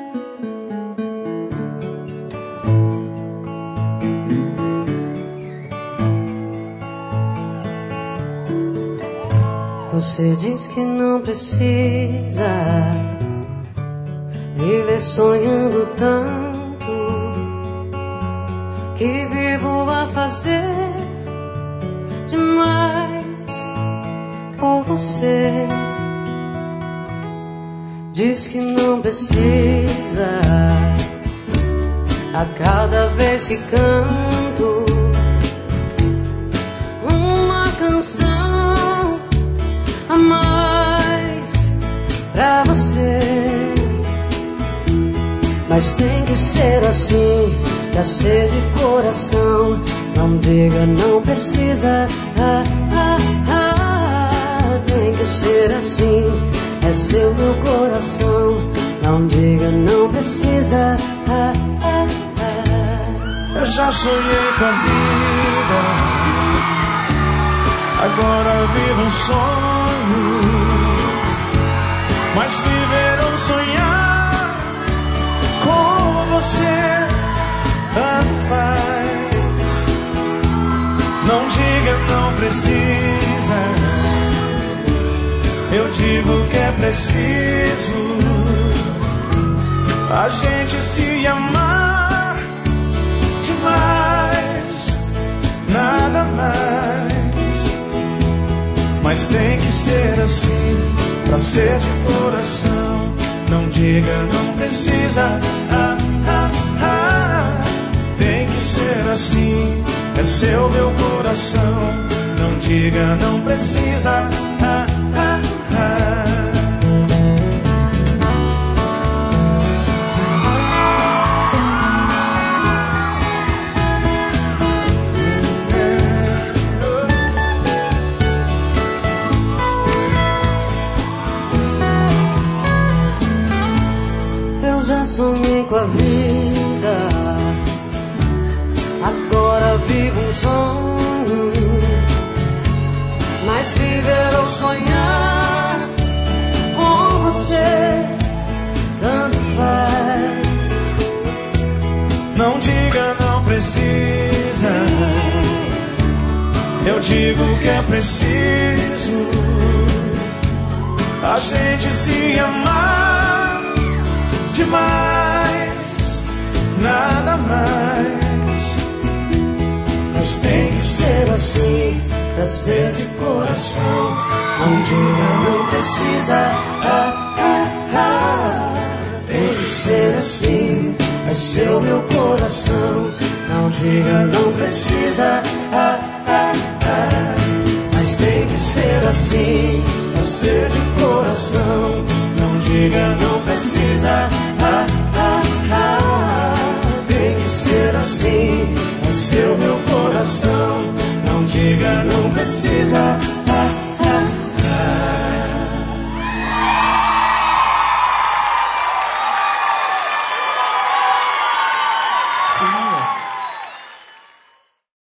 Você diz que não precisa viver sonhando tanto, que vivo a fazer demais por você. Diz que não precisa a cada vez que canto uma canção a mais pra você. Mas tem que ser assim, pra ser de coração. Não diga não precisa, tem que ser assim, é seu meu coração. Não diga não precisa, Eu já sonhei com a vida, agora vivo um sonho. Mas viver ou sonhar com você tanto faz. Não diga não precisa, eu digo que é preciso a gente se amar demais, nada mais. Mas tem que ser assim, pra ser de coração. Não diga não precisa, tem que ser assim, é seu meu coração. Não diga não precisa, sonhei com a vida, agora vivo um sonho. Mas viver ou sonhar com você tanto faz. Não diga não precisa, eu digo que é preciso a gente se amar demais, nada mais. Mas tem que ser assim, pra ser de coração. Não diga não precisa, tem que ser assim, é seu meu coração. Não diga não precisa, mas tem que ser assim, pra ser de coração. Não diga não precisa, tem que ser assim, é seu meu coração. Não diga não precisa,